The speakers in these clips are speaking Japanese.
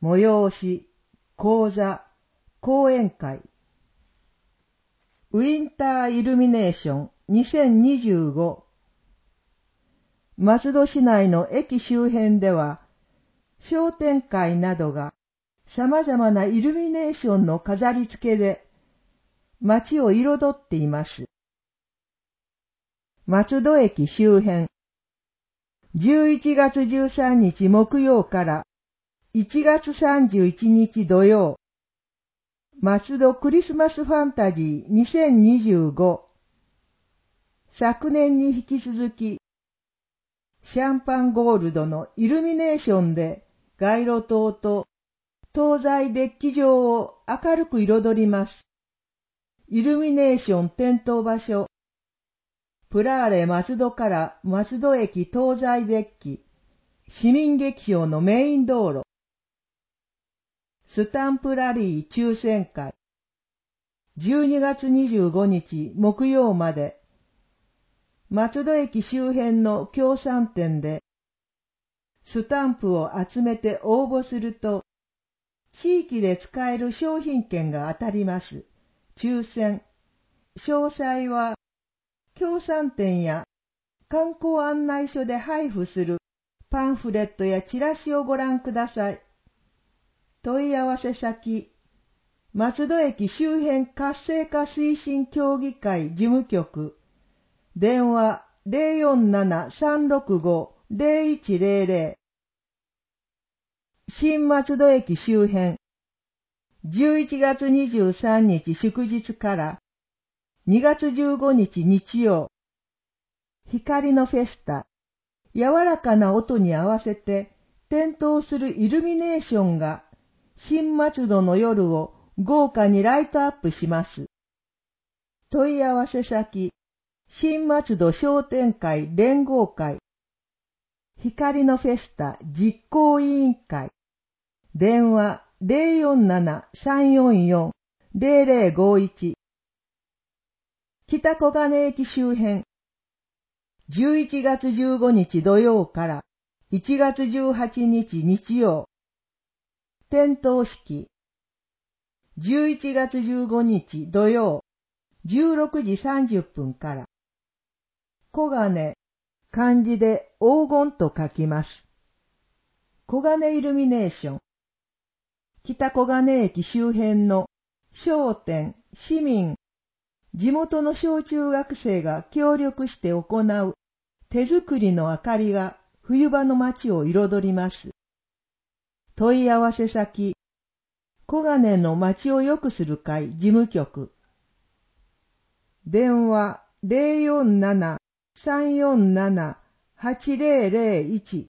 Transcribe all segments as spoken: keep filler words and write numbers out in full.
催し、講座、講演会。ウィンターイルミネーションにせんにじゅうご。松戸市内の駅周辺では、商店会などが様々なイルミネーションの飾り付けで街を彩っています。松戸駅周辺、じゅういちがつじゅうさんにち木曜からいちがつさんじゅういちにち土曜、松戸クリスマスファンタジーにせんにじゅうご。昨年に引き続き、シャンパンゴールドのイルミネーションで街路灯と東西デッキ上を明るく彩ります。イルミネーション点灯場所、プラーレ松戸から松戸駅東西デッキ、市民劇場のメイン道路、スタンプラリー抽選会、じゅうにがつにじゅうごにち木曜まで、松戸駅周辺の協賛店で、スタンプを集めて応募すると、地域で使える商品券が当たります。抽選。詳細は、協賛店や観光案内所で配布するパンフレットやチラシをご覧ください。問い合わせ先、松戸駅周辺活性化推進協議会事務局、電話 ゼロよんなな さんろくご ゼロいちゼロゼロ。新松戸駅周辺、じゅういちがつにじゅうさんにち祝日からにがつじゅうごにち日曜、光のフェスタ、柔らかな音に合わせて点灯するイルミネーションが新松戸の夜を豪華にライトアップします。問い合わせ先、新松戸商店会連合会、光のフェスタ実行委員会、電話 ゼロよんなな さんよんよん ゼロゼロごいち。北小金駅周辺、じゅういちがつじゅうごにち土曜からいちがつじゅうはちにち日曜、点灯式、じゅういちがつじゅうごにち土曜、じゅうろくじさんじゅっぷんから、小金、漢字で黄金と書きます。小金イルミネーション。北小金駅周辺の商店、市民、地元の小中学生が協力して行う手作りの明かりが冬場の街を彩ります。問い合わせ先、小金の街を良くする会事務局。電話 ゼロよんなな さんよんなな はちゼロゼロいち。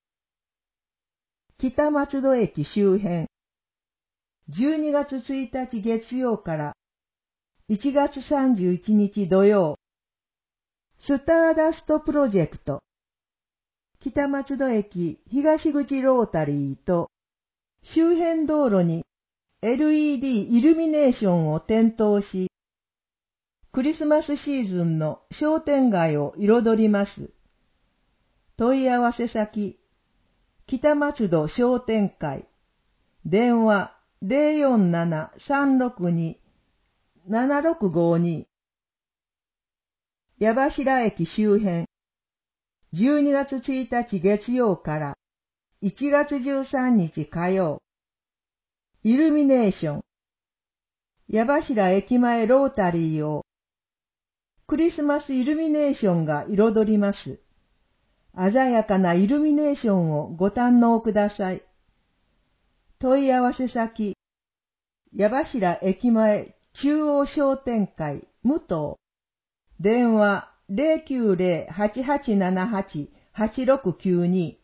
北松戸駅周辺、じゅうにがつついたち月曜からいちがつさんじゅういちにち土曜、スターダストプロジェクト、北松戸駅東口ロータリーと周辺道路に エルイーディー イルミネーションを点灯し、クリスマスシーズンの商店街を彩ります。問い合わせ先、北松戸商店会、電話 ゼロよんなな さんろくに ななろくごに。矢柱駅周辺、じゅうにがつついたち月曜からいちがつじゅうさんにち火曜、イルミネーション、矢柱駅前ロータリーをクリスマスイルミネーションが彩ります。鮮やかなイルミネーションをご堪能ください。問い合わせ先、矢柱駅前中央商店会武藤、電話 ゼロきゅうゼロ はちはちななはち はちろくきゅうに。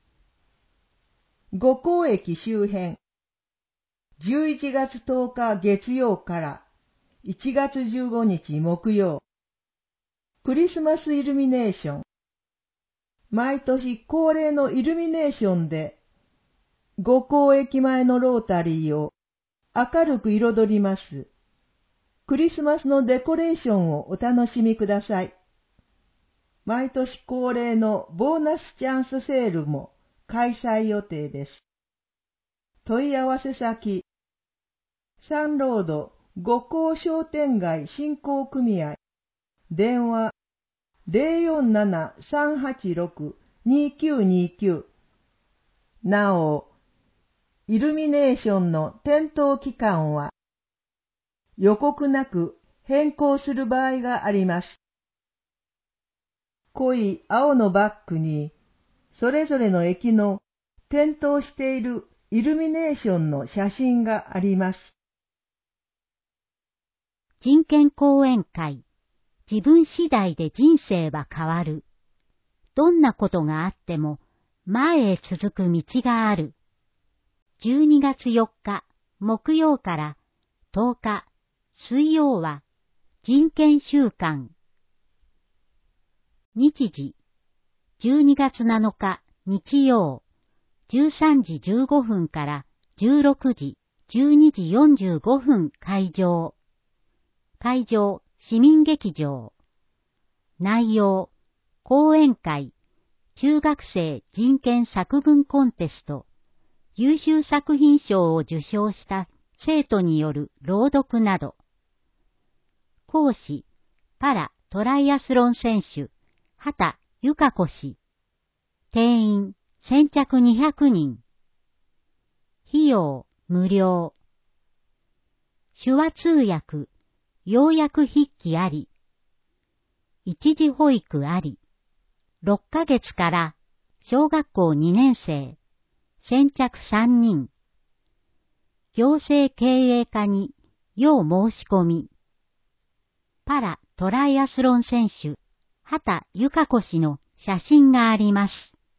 五甲駅周辺、じゅういちがつとおか月曜からいちがつじゅうごにち木曜、クリスマスイルミネーション。毎年恒例のイルミネーションで、五甲駅前のロータリーを明るく彩ります。クリスマスのデコレーションをお楽しみください。毎年恒例のボーナスチャンスセールも開催予定です。 問い合わせ先、サンロード五甲商店街振興組合、電話 ゼロよんなな さんはちろく にきゅうにきゅう。なお、イルミネーションの点灯期間は予告なく変更する場合があります。濃い青のバッグにそれぞれの駅の点灯しているイルミネーションの写真があります。 人権講演会。自分次第で人生は変わる。どんなことがあっても前へ続く道がある。じゅうにがつよっか木曜からとおか水曜は人権週間。日時じゅうにがつなのか日曜じゅうさんじじゅうごふんからじゅうろくじじゅうにじよんじゅうごふん会場。会場市民劇場。内容講演会中学生人権作文コンテスト優秀作品賞を受賞した生徒による朗読など。講師パラトライアスロン選手畑由香子氏。定員先着にひゃくにん。費用無料。手話通訳要約筆記あり。一時保育あり。ろっかげつから小学校にねん生。先着さんにん。行政経営課に要申し込み。パラトライアスロン選手畑由香子氏の写真があります。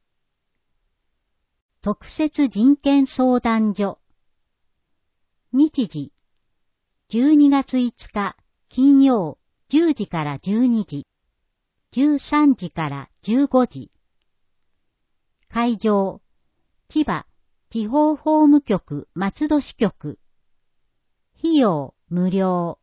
特設人権相談所。日時じゅうにがついつか金曜じゅうじからじゅうにじ、じゅうさんじからじゅうごじ。会場千葉地方法務局松戸支局。費用無料。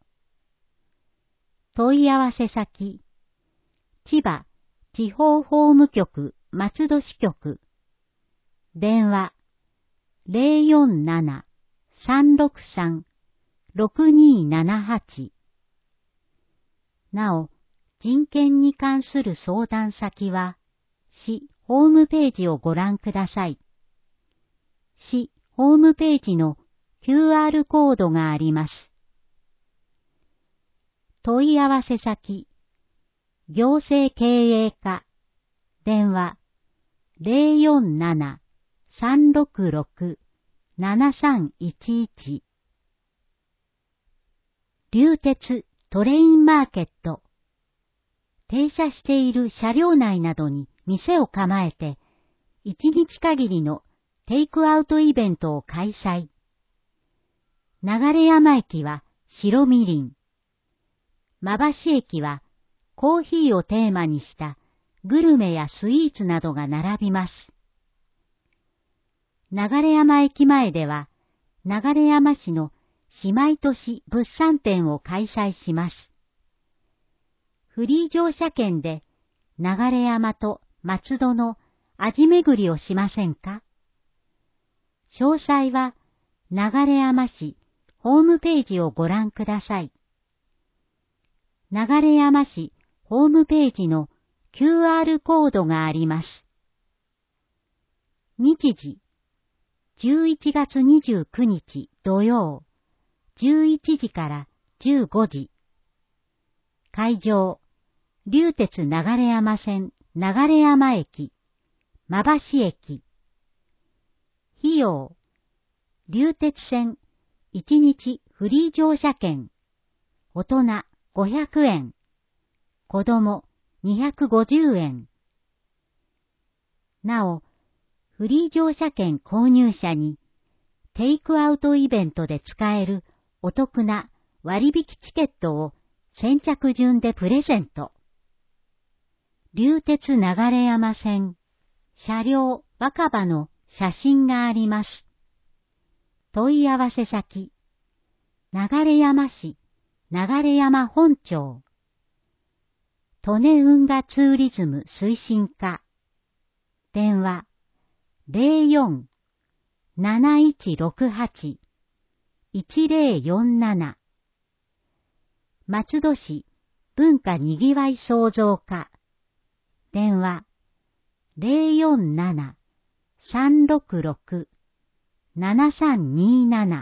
問い合わせ先千葉地方法務局松戸支局。電話 ゼロよんなな さんろくさん ろくにーななはち。なお、人権に関する相談先は、市ホームページをご覧ください。市ホームページの キューアール コードがあります。問い合わせ先、行政経営課、電話ゼロよんなな さんろくろく ななさんいちいち。流鉄トレインマーケット。停車している車両内などに店を構えて、一日限りのテイクアウトイベントを開催。流山駅は白みりん。馬橋駅はコーヒーをテーマにしたグルメやスイーツなどが並びます。流山駅前では、流山市の姉妹都市物産展を開催します。フリー乗車券で流山と松戸の味巡りをしませんか？詳細は流山市ホームページをご覧ください。流山市ホームページの キューアール コードがあります。日時じゅういちがつにじゅうくにち土曜じゅういちじからじゅうごじ。会場流鉄流山線流山駅馬橋駅。費用流鉄線いちにちフリー乗車券大人ごひゃくえん子供にひゃくごじゅうえん。なおフリー乗車券購入者にテイクアウトイベントで使えるお得な割引チケットを先着順でプレゼント。流鉄流山線車両若葉の写真があります。問い合わせ先流山市流山本町利根運河ツーリズム推進課電話ゼロよんなないちろくはち いちぜろよんなな。松戸市文化にぎわい創造課。電話ゼロよんなな さんろくろく ななさんになな。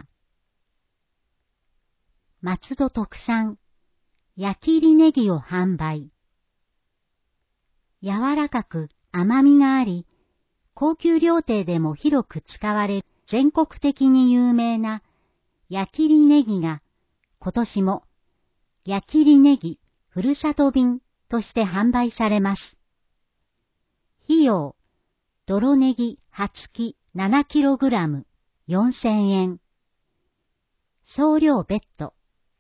松戸特産矢切ネギを販売。柔らかく甘みがあり、高級料亭でも広く使われ、全国的に有名な矢切ネギが今年も矢切ネギふるさと便として販売されます。費用、泥ネギ葉付き ななキログラム よんせんえん。送料別途。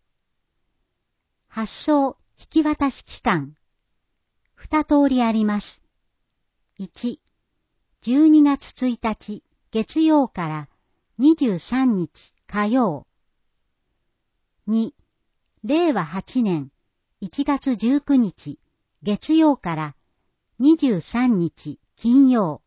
発送引き渡し期間。二通りあります。いち、じゅうにがつついたち月曜からにじゅうさんにち火曜。に、れいわはちねんいちがつじゅうくにち月曜からにじゅうさんにち金曜。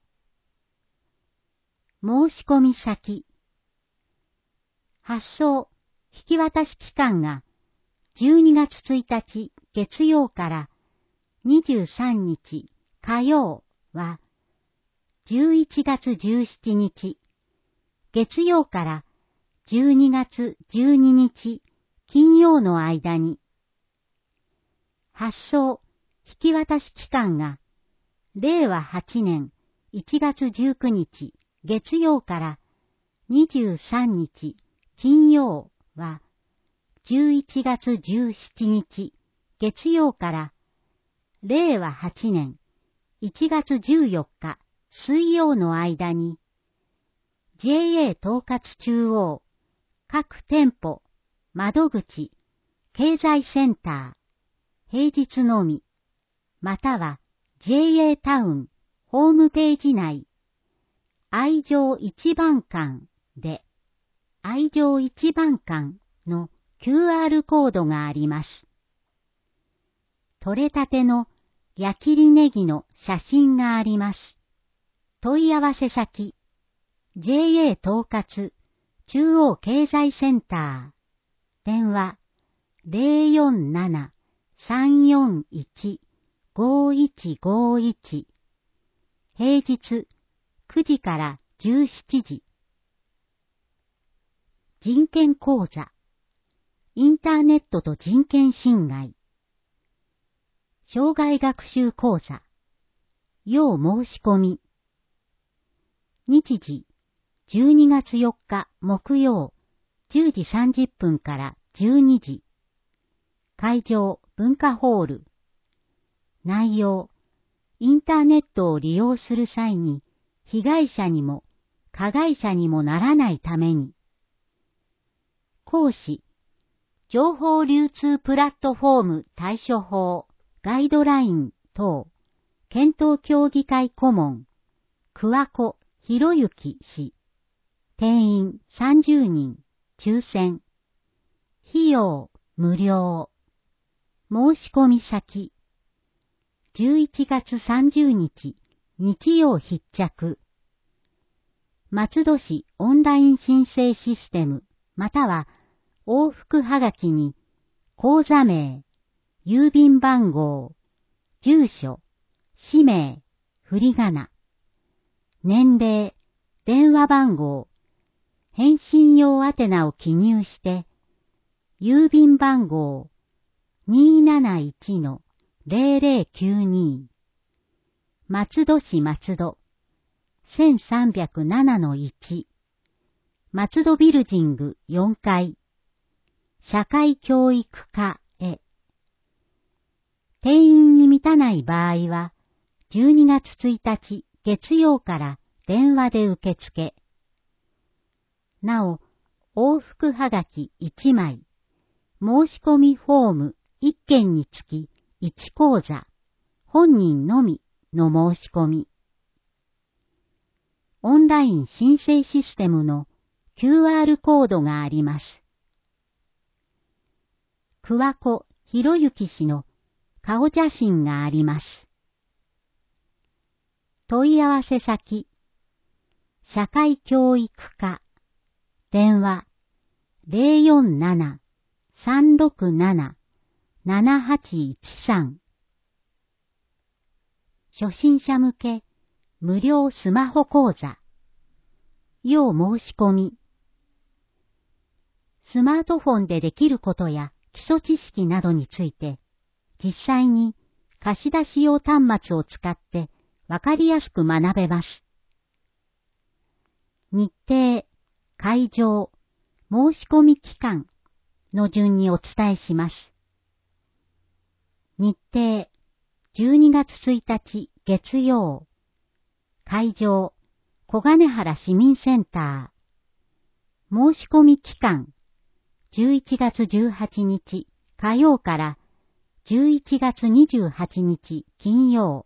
申し込み先。発送引き渡し期間がじゅうにがつついたち月曜からにじゅうさんにち火曜はじゅういちがつじゅうしちにち月曜からじゅうにがつじゅうににち金曜の間に。発送引き渡し期間がれいわはちねんいちがつじゅうくにち月曜からにじゅうさんにち金曜はじゅういちがつじゅうしちにち月曜かられいわはちねんいちがつじゅうよっか水曜の間に ジェーエー 統括中央各店舗窓口経済センター平日のみまたは ジェーエー タウンホームページ内愛情一番館で愛情一番館の キューアール コードがあります。取れたての矢切ネギの写真があります。問い合わせ先 ジェーエー 統括中央経済センター電話ゼロよんなな さんよんいち ごいちごいち平日くじからじゅうしちじ。人権講座インターネットと人権侵害障害学習講座要申し込み日時じゅうにがつよっか木曜じゅうじさんじゅっぷんからじゅうにじ会場文化ホール内容インターネットを利用する際に被害者にも加害者にもならないために講師情報流通プラットフォーム対処法ガイドライン等検討協議会顧問桑子博之氏定員さんじゅうにん抽選費用無料申し込み先じゅういちがつさんじゅうにち日曜必着松戸市オンライン申請システムまたは往復はがきに口座名、郵便番号、住所、氏名、振り仮名、年齢、電話番号、返信用宛名を記入して、郵便番号 にーなないちのぜろぜろきゅうに 松戸市松戸 せんさんびゃくななのいち 松戸ビルジングよんかい社会教育課へ定員に満たない場合はじゅうにがつついたち月曜から電話で受付なお往復はがきいちまい申し込みフォームいっけんにつきいち講座本人のみの申し込みオンライン申請システムの キューアール コードがあります。桑子博之氏の顔写真があります。問い合わせ先社会教育課。電話 ゼロよんなな さんろくなな ななはちいちさん。初心者向け無料スマホ講座。要申し込み。スマートフォンでできることや基礎知識などについて、実際に貸し出し用端末を使ってわかりやすく学べます。日程、会場、申し込み期間の順にお伝えします。日程、じゅうにがつついたち月曜。会場、小金原市民センター。申し込み期間、じゅういちがつじゅうはちにち火曜からじゅういちがつにじゅうはちにち金曜。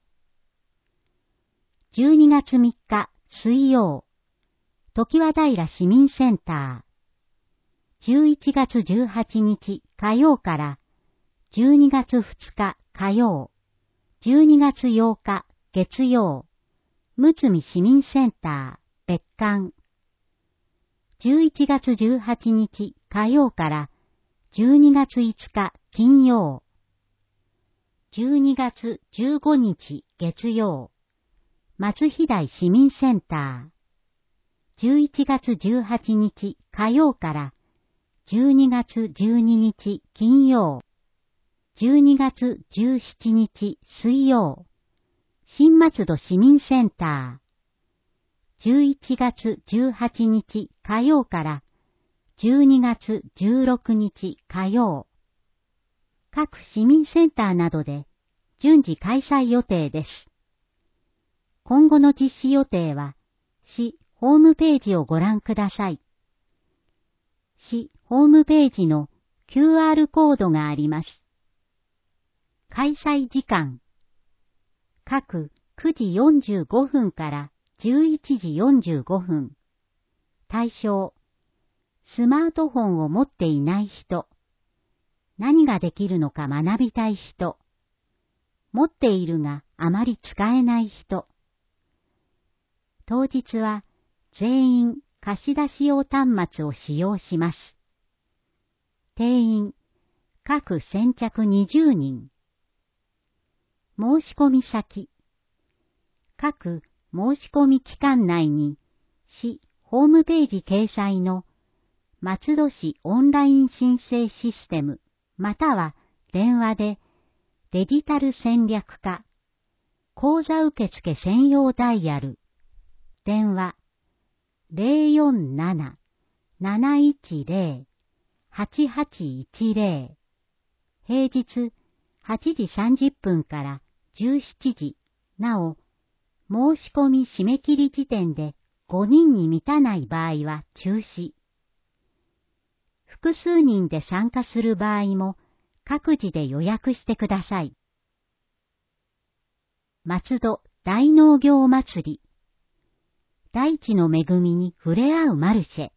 じゅうにがつみっか水曜。常盤平市民センター。じゅういちがつじゅうはちにち火曜からじゅうにがつふつか火曜。じゅうにがつようか月曜。むつみ市民センター別館。じゅういちがつじゅうはちにち火曜からじゅうにがついつか金曜。じゅうにがつじゅうごにち月曜。松飛台市民センター。じゅういちがつじゅうはちにち火曜からじゅうにがつじゅうににち金曜。じゅうにがつじゅうしちにち水曜。新松戸市民センター。じゅういちがつじゅうはちにち火曜からじゅうにがつじゅうろくにち火曜。各市民センターなどで順次開催予定です。今後の実施予定は市ホームページをご覧ください。市ホームページの キューアール コードがあります。開催時間。各くじよんじゅうごふんからじゅういちじよんじゅうごふん。対象。スマートフォンを持っていない人。何ができるのか学びたい人。持っているがあまり使えない人。当日は全員貸し出し用端末を使用します。定員、各先着にじゅうにん。申し込み先。各申し込み期間内に市ホームページ掲載の松戸市オンライン申請システムまたは電話でデジタル戦略課講座受付専用ダイヤル電話 ゼロよんなな なないちゼロ はちはちいちゼロ 平日はちじさんじゅっぷんからじゅうしちじなお申し込み締め切り時点でごにんに満たない場合は中止。複数人で参加する場合も各自で予約してください。松戸大農業祭り。大地の恵みに触れ合うマルシェ。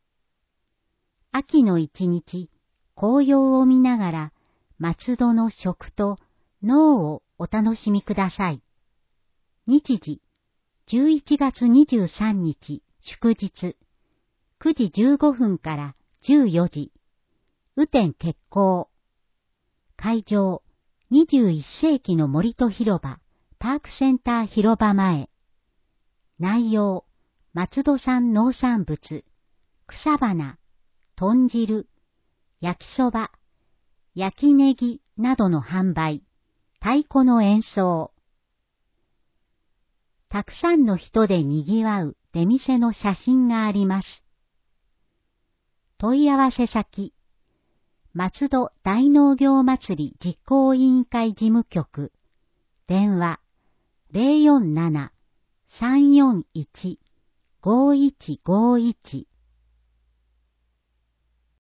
秋の一日、紅葉を見ながら松戸の食と農をお楽しみください。日時、じゅういちがつにじゅうさんにち祝日、くじじゅうごふんからじゅうよじ、雨天決行。会場、にじゅういっせいきの森と広場、パークセンター広場前。内容、松戸産農産物、草花、豚汁、焼きそば、焼きネギなどの販売、太鼓の演奏。たくさんの人で賑わう出店の写真があります。問い合わせ先、松戸大農業祭り実行委員会事務局、電話 ゼロよんなな さんよんいち ごいちごいち